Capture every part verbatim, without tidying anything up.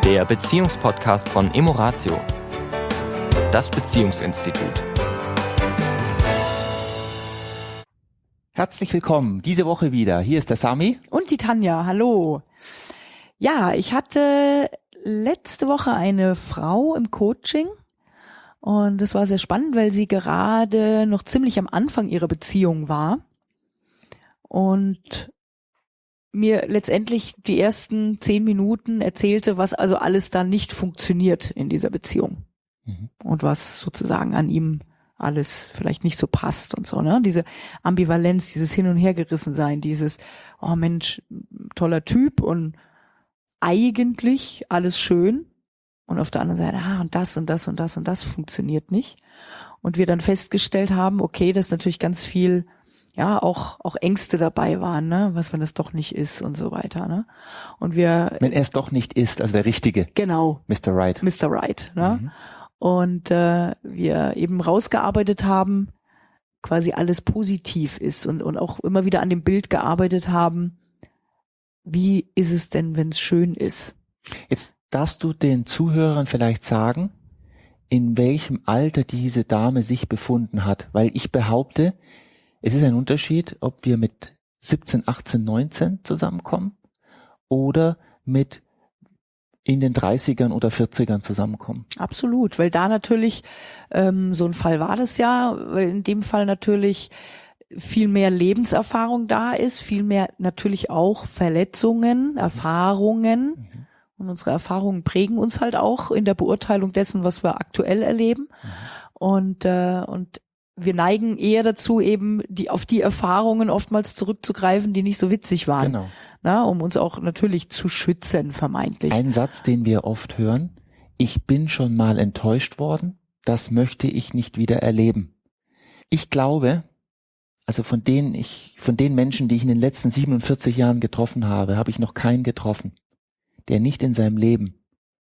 der Beziehungspodcast von Emoratio, das Beziehungsinstitut. Herzlich willkommen, diese Woche wieder. Hier ist der Sami. Und die Tanja, hallo. Ja, ich hatte letzte Woche eine Frau im Coaching und das war sehr spannend, weil sie gerade noch ziemlich am Anfang ihrer Beziehung war und mir letztendlich die ersten zehn Minuten erzählte, was also alles da nicht funktioniert in dieser Beziehung mhm. und was sozusagen an ihm alles vielleicht nicht so passt und so, ne? Diese Ambivalenz, dieses Hin- und Hergerissensein, dieses, oh Mensch, toller Typ und eigentlich alles schön und auf der anderen Seite, ah, und das und das und das und das funktioniert nicht. Und wir dann festgestellt haben, okay, dass natürlich ganz viel, ja, auch auch Ängste dabei waren, ne, was wenn es doch nicht ist und so weiter, ne? Und wir Wenn er es doch nicht ist, also der Richtige. Genau. Mister Right. Mister Right, ne? Mhm. Und äh, wir eben rausgearbeitet haben, quasi alles positiv ist und und auch immer wieder an dem Bild gearbeitet haben, wie ist es denn, wenn es schön ist? Jetzt darfst du den Zuhörern vielleicht sagen, in welchem Alter diese Dame sich befunden hat, weil ich behaupte, es ist ein Unterschied, ob wir mit siebzehn, achtzehn, neunzehn zusammenkommen oder mit in den dreißigern oder vierzigern zusammenkommen. Absolut, weil da natürlich, ähm, so ein Fall war das ja, weil in dem Fall natürlich viel mehr Lebenserfahrung da ist, viel mehr natürlich auch Verletzungen, Erfahrungen mhm. und unsere Erfahrungen prägen uns halt auch in der Beurteilung dessen, was wir aktuell erleben mhm. und äh, und wir neigen eher dazu, eben die auf die Erfahrungen oftmals zurückzugreifen, die nicht so witzig waren. Genau. Na, um uns auch natürlich zu schützen, vermeintlich. Ein Satz, den wir oft hören: Ich bin schon mal enttäuscht worden, das möchte ich nicht wieder erleben. Ich glaube, also von denen ich, von den Menschen, die ich in den letzten siebenundvierzig Jahren getroffen habe, habe ich noch keinen getroffen, der nicht in seinem Leben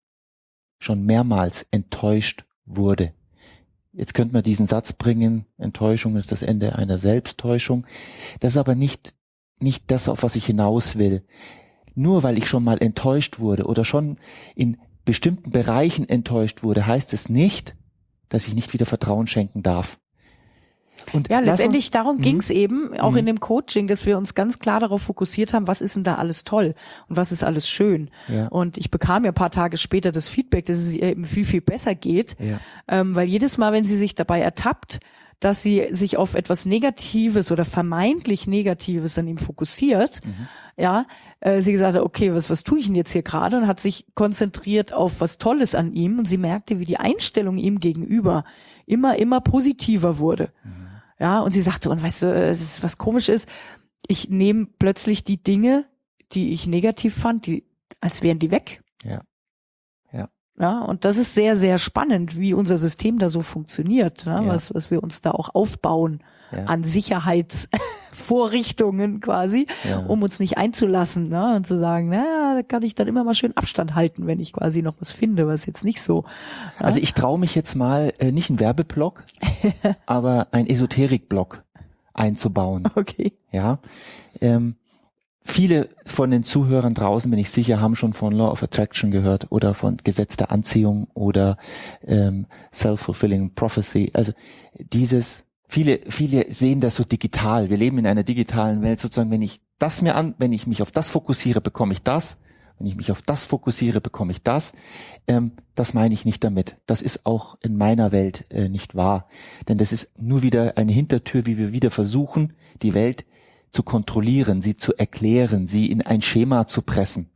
schon mehrmals enttäuscht wurde. Jetzt könnte man diesen Satz bringen: Enttäuschung ist das Ende einer Selbsttäuschung. Das ist aber nicht nicht das, auf was ich hinaus will. Nur weil ich schon mal enttäuscht wurde oder schon in bestimmten Bereichen enttäuscht wurde, heißt es nicht, dass ich nicht wieder Vertrauen schenken darf. Und ja, letztendlich uns, darum ging es eben, auch m- in dem Coaching, dass wir uns ganz klar darauf fokussiert haben, was ist denn da alles toll und was ist alles schön. Ja. Und ich bekam ja ein paar Tage später das Feedback, dass es ihr eben viel, viel besser geht, ja. ähm, weil jedes Mal, wenn sie sich dabei ertappt, dass sie sich auf etwas Negatives oder vermeintlich Negatives an ihm fokussiert, mhm. ja, äh, sie gesagt hat, okay, was was tue ich denn jetzt hier gerade, und hat sich konzentriert auf was Tolles an ihm, und sie merkte, wie die Einstellung ihm gegenüber immer, immer positiver wurde. Mhm. Ja, und sie sagte, und weißt du, es ist, was komisch ist, ich nehme plötzlich die Dinge, die ich negativ fand, die, als wären die weg. Ja. Ja. Ja, und das ist sehr, sehr spannend, wie unser System da so funktioniert, ne? Ja. was, was wir uns da auch aufbauen ja. an Sicherheitsvorrichtungen quasi, ja. um uns nicht einzulassen, ne? Und zu sagen, naja, da kann ich dann immer mal schön Abstand halten, wenn ich quasi noch was finde, was jetzt nicht so. Ja? Also ich traue mich jetzt mal, äh, nicht einen Werbeblock, aber einen Esoterikblock einzubauen. Okay. Ja, ähm, viele von den Zuhörern draußen, bin ich sicher, haben schon von Law of Attraction gehört oder von Gesetz der Anziehung oder ähm, Self-Fulfilling Prophecy. Also dieses, viele, viele sehen das so digital. Wir leben in einer digitalen Welt sozusagen. Wenn ich das mir an, wenn ich mich auf das fokussiere, bekomme ich das. Wenn ich mich auf das fokussiere, bekomme ich das. Ähm, das meine ich nicht damit. Das ist auch in meiner Welt äh, nicht wahr. Denn das ist nur wieder eine Hintertür, wie wir wieder versuchen, die Welt zu kontrollieren, sie zu erklären, sie in ein Schema zu pressen.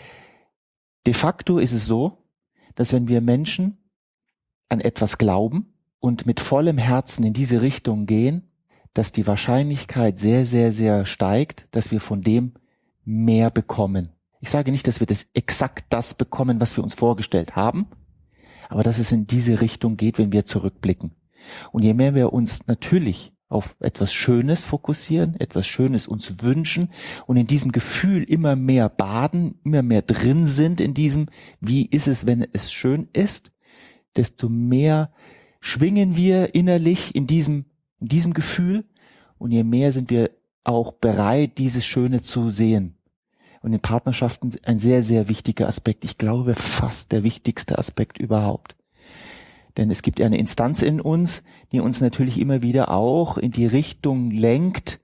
De facto ist es so, dass wenn wir Menschen an etwas glauben und mit vollem Herzen in diese Richtung gehen, dass die Wahrscheinlichkeit sehr, sehr, sehr steigt, dass wir von dem mehr bekommen. Ich sage nicht, dass wir das exakt das bekommen, was wir uns vorgestellt haben, aber dass es in diese Richtung geht, wenn wir zurückblicken. Und je mehr wir uns natürlich auf etwas Schönes fokussieren, etwas Schönes uns wünschen und in diesem Gefühl immer mehr baden, immer mehr drin sind in diesem, wie ist es, wenn es schön ist, desto mehr schwingen wir innerlich in diesem, in diesem Gefühl, und je mehr sind wir auch bereit, dieses Schöne zu sehen. und in Partnerschaften ein sehr, sehr wichtiger Aspekt. Ich glaube, fast der wichtigste Aspekt überhaupt. Denn es gibt ja eine Instanz in uns, die uns natürlich immer wieder auch in die Richtung lenkt,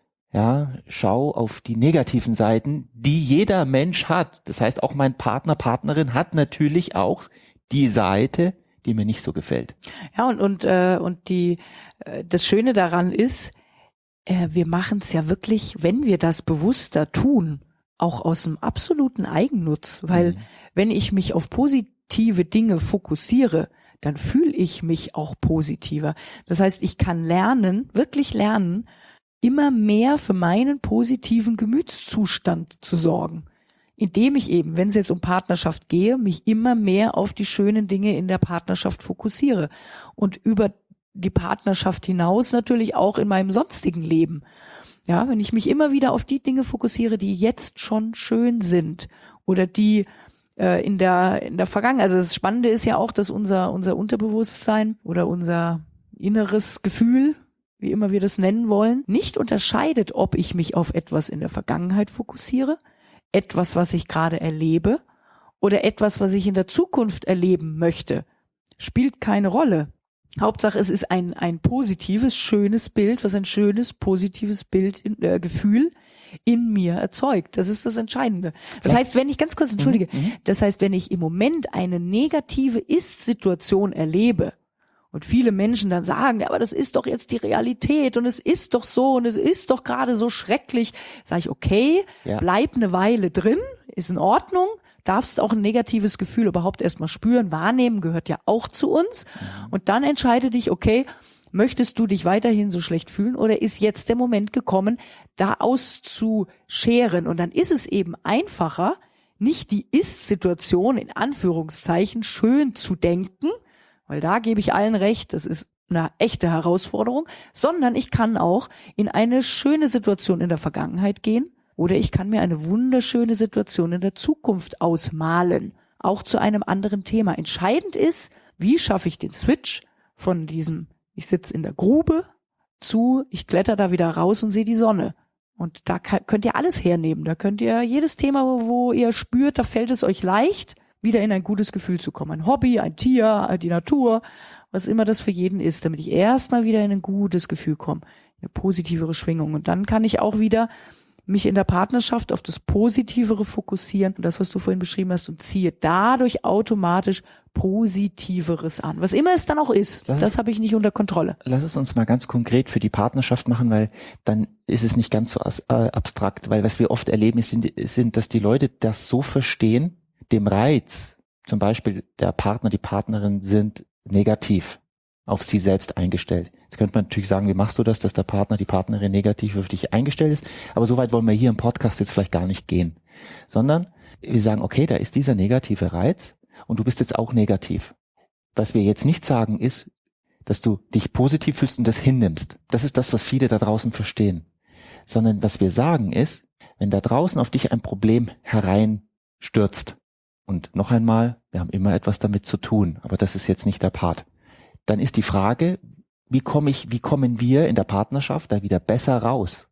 ja, schau auf die negativen Seiten, die jeder Mensch hat. Das heißt, auch mein Partner, Partnerin hat natürlich auch die Seite, die mir nicht so gefällt. Ja, und und äh, und die äh, das Schöne daran ist, äh, wir machen es ja wirklich, wenn wir das bewusster tun, auch aus einem absoluten Eigennutz, weil mhm. wenn ich mich auf positive Dinge fokussiere, dann fühle ich mich auch positiver. Das heißt, ich kann lernen, wirklich lernen, immer mehr für meinen positiven Gemütszustand zu sorgen, indem ich eben, wenn es jetzt um Partnerschaft gehe, mich immer mehr auf die schönen Dinge in der Partnerschaft fokussiere und über die Partnerschaft hinaus natürlich auch in meinem sonstigen Leben. Ja, wenn ich mich immer wieder auf die Dinge fokussiere, die jetzt schon schön sind oder die äh, in der in der Vergangenheit. Also das Spannende ist ja auch, dass unser unser Unterbewusstsein oder unser inneres Gefühl, wie immer wir das nennen wollen, nicht unterscheidet, ob ich mich auf etwas in der Vergangenheit fokussiere, etwas, was ich gerade erlebe, oder etwas, was ich in der Zukunft erleben möchte. Spielt keine Rolle. Hauptsache, es ist ein ein positives, schönes Bild, was ein schönes, positives Bild, in, äh, Gefühl in mir erzeugt. Das ist das Entscheidende. Das heißt, wenn ich, ganz kurz, entschuldige, mhm. das heißt, wenn ich im Moment eine negative Ist-Situation erlebe, und viele Menschen dann sagen, ja, aber das ist doch jetzt die Realität und es ist doch so und es ist doch gerade so schrecklich. Sage ich, okay, ja. bleib eine Weile drin, ist in Ordnung, darfst auch ein negatives Gefühl überhaupt erstmal spüren, wahrnehmen, gehört ja auch zu uns. Mhm. Und dann entscheide dich, okay, möchtest du dich weiterhin so schlecht fühlen oder ist jetzt der Moment gekommen, da auszuscheren? Und dann ist es eben einfacher, nicht die Ist-Situation in Anführungszeichen schön zu denken, weil da gebe ich allen recht, das ist eine echte Herausforderung, sondern ich kann auch in eine schöne Situation in der Vergangenheit gehen oder ich kann mir eine wunderschöne Situation in der Zukunft ausmalen, auch zu einem anderen Thema. Entscheidend ist, wie schaffe ich den Switch von diesem, ich sitze in der Grube, zu, ich kletter da wieder raus und sehe die Sonne. Und da könnt ihr alles hernehmen, da könnt ihr jedes Thema, wo ihr spürt, da fällt es euch leicht, wieder in ein gutes Gefühl zu kommen. Ein Hobby, ein Tier, die Natur, was immer das für jeden ist, damit ich erstmal wieder in ein gutes Gefühl komme, eine positivere Schwingung. Und dann kann ich auch wieder mich in der Partnerschaft auf das Positivere fokussieren, das, was du vorhin beschrieben hast, und ziehe dadurch automatisch Positiveres an. Was immer es dann auch ist, lass das habe ich nicht unter Kontrolle. Lass es uns mal ganz konkret für die Partnerschaft machen, weil dann ist es nicht ganz so as, äh, abstrakt, weil was wir oft erleben, ist, sind, sind, dass die Leute das so verstehen, dem Reiz, zum Beispiel der Partner, die Partnerin sind negativ auf sie selbst eingestellt. Jetzt könnte man natürlich sagen, wie machst du das, dass der Partner, die Partnerin negativ auf dich eingestellt ist, aber so weit wollen wir hier im Podcast jetzt vielleicht gar nicht gehen, sondern wir sagen, okay, da ist dieser negative Reiz und du bist jetzt auch negativ. Was wir jetzt nicht sagen ist, dass du dich positiv fühlst und das hinnimmst. Das ist das, was viele da draußen verstehen. Sondern was wir sagen ist, wenn da draußen auf dich ein Problem hereinstürzt, und noch einmal, wir haben immer etwas damit zu tun, aber das ist jetzt nicht der Part. Dann ist die Frage, wie komme ich, wie kommen wir in der Partnerschaft da wieder besser raus?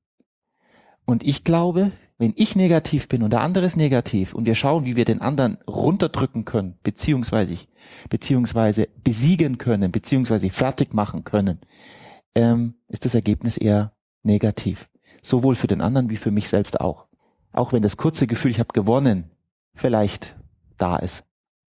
Und ich glaube, wenn ich negativ bin und der andere ist negativ und wir schauen, wie wir den anderen runterdrücken können, beziehungsweise, beziehungsweise besiegen können, beziehungsweise fertig machen können, ähm, ist das Ergebnis eher negativ. Sowohl für den anderen wie für mich selbst auch. Auch wenn das kurze Gefühl, ich habe gewonnen, vielleicht da ist.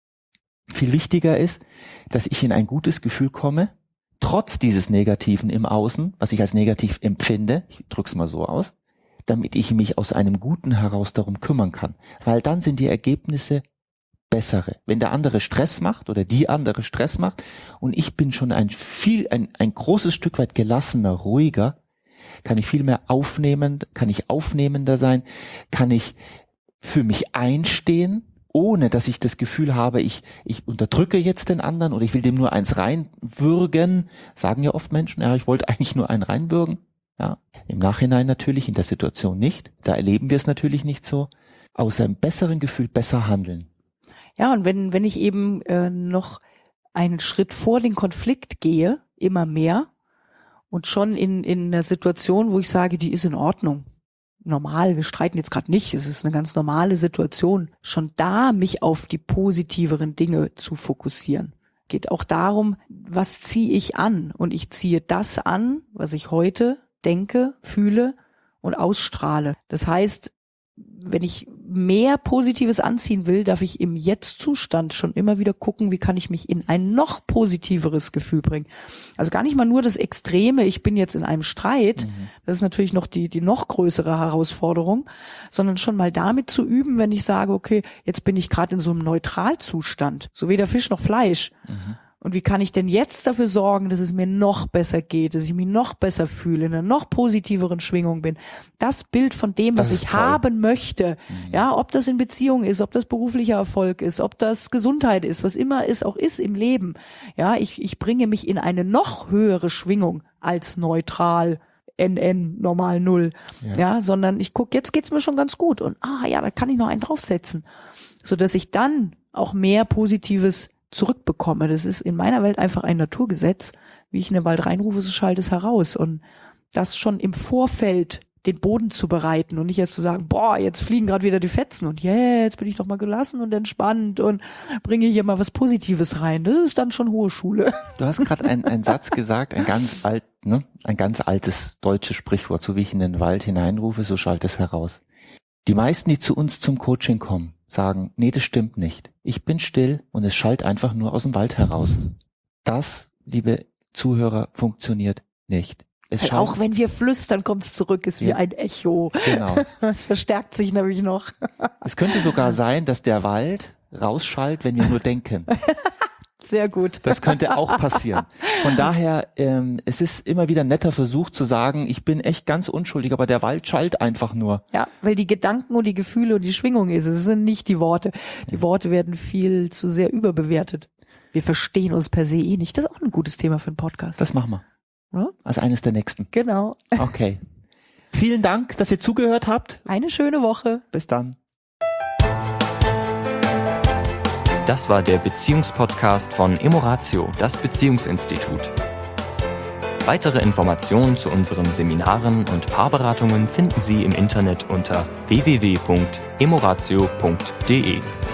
Viel wichtiger ist, dass ich in ein gutes Gefühl komme, trotz dieses Negativen im Außen, was ich als negativ empfinde, ich drück's mal so aus, damit ich mich aus einem Guten heraus darum kümmern kann. Weil dann sind die Ergebnisse bessere. Wenn der andere Stress macht oder die andere Stress macht und ich bin schon ein viel, ein, ein großes Stück weit gelassener, ruhiger, kann ich viel mehr aufnehmen, kann ich aufnehmender sein, kann ich für mich einstehen, ohne dass ich das Gefühl habe, ich ich unterdrücke jetzt den anderen oder ich will dem nur eins reinwürgen, sagen ja oft Menschen, ja, ich wollte eigentlich nur einen reinwürgen. Ja, im Nachhinein natürlich, in der Situation nicht. Da erleben wir es natürlich nicht so. Aus einem besseren Gefühl besser handeln. Ja, und wenn wenn ich eben äh, noch einen Schritt vor den Konflikt gehe, immer mehr, und schon in in einer Situation, wo ich sage, die ist in Ordnung. normal, wir streiten jetzt gerade nicht, es ist eine ganz normale Situation, schon da mich auf die positiveren Dinge zu fokussieren. Geht auch darum, was ziehe ich an? Und ich ziehe das an, was ich heute denke, fühle und ausstrahle. Das heißt, wenn ich mehr Positives anziehen will, darf ich im Jetzt-Zustand schon immer wieder gucken, wie kann ich mich in ein noch positiveres Gefühl bringen. Also gar nicht mal nur das Extreme, ich bin jetzt in einem Streit, mhm. das ist natürlich noch die, die noch größere Herausforderung, sondern schon mal damit zu üben, wenn ich sage, okay, jetzt bin ich gerade in so einem Neutralzustand, so weder Fisch noch Fleisch. Mhm. Und wie kann ich denn jetzt dafür sorgen, dass es mir noch besser geht, dass ich mich noch besser fühle, in einer noch positiveren Schwingung bin? Das Bild von dem, was ich toll. haben möchte, mhm. ja, ob das in Beziehung ist, ob das beruflicher Erfolg ist, ob das Gesundheit ist, was immer es auch ist im Leben. Ja, ich, ich bringe mich in eine noch höhere Schwingung als neutral, N N, normal null. Ja, ja sondern ich gucke, jetzt geht's mir schon ganz gut. Und ah ja, da kann ich noch einen draufsetzen. Sodass ich dann auch mehr Positives zurückbekomme. Das ist in meiner Welt einfach ein Naturgesetz. Wie ich in den Wald reinrufe, so schallt es heraus. Und das schon im Vorfeld den Boden zu bereiten und nicht erst zu sagen, boah, jetzt fliegen gerade wieder die Fetzen und yeah, jetzt bin ich doch mal gelassen und entspannt und bringe hier mal was Positives rein. Das ist dann schon hohe Schule. Du hast gerade einen, einen Satz gesagt, ein ganz alt, ne, ein ganz altes deutsches Sprichwort, so wie ich in den Wald hineinrufe, so schallt es heraus. Die meisten, die zu uns zum Coaching kommen, sagen, nee, das stimmt nicht. Ich bin still und es schallt einfach nur aus dem Wald heraus. Das, liebe Zuhörer, funktioniert nicht. Es auch wenn wir flüstern, kommt es zurück, ist wie ja. ein Echo. Genau. Es verstärkt sich nämlich noch. Es könnte sogar sein, dass der Wald rausschallt, wenn wir nur denken. Sehr gut. Das könnte auch passieren. Von daher, ähm, es ist immer wieder ein netter Versuch zu sagen, ich bin echt ganz unschuldig, aber der Wald schallt einfach nur. Ja, weil die Gedanken und die Gefühle und die Schwingung ist, es sind nicht die Worte. Die ja. Worte werden viel zu sehr überbewertet. Wir verstehen uns per se eh nicht. Das ist auch ein gutes Thema für einen Podcast. Das machen wir. Ja? Als eines der nächsten. Genau. Okay. Vielen Dank, dass ihr zugehört habt. Eine schöne Woche. Bis dann. Das war der Beziehungspodcast von Emoratio, das Beziehungsinstitut. Weitere Informationen zu unseren Seminaren und Paarberatungen finden Sie im Internet unter w w w punkt emoratio punkt d e.